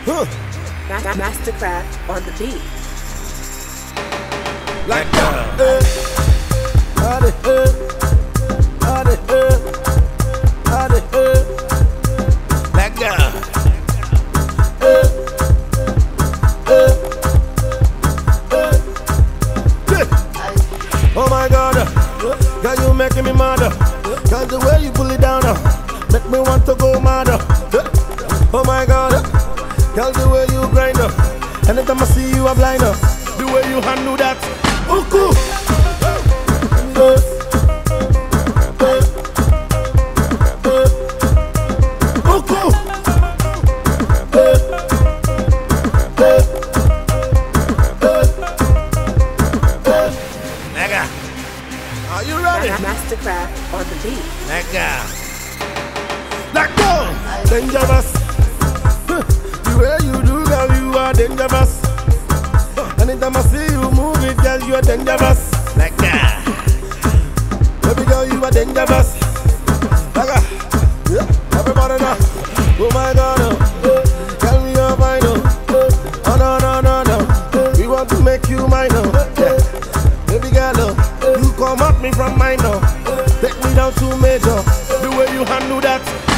Mastercraft on the beat. Like that. Like that. Oh my God, girl, you making me mad. Girl, the way you pull it down, make me want to go mad. Oh my God, girl, the way you grind. Anytime I see you, I'm blind. The way you handle that, oh cool. Oh cool. Nigga, are you ready? Mastercraft on the beat. Nigga, like go, dangerous. The way you do, girl, you are dangerous. Anytime I see you move it, girl, you are dangerous. Like that. Baby girl, you are dangerous. Like that. Yeah, everybody know. Oh my God, girl, we are fine. Oh no, no, no, no. We want to make you mine. Yeah. Baby girl, you come at me from mine. Take me down to major. The way you handle that.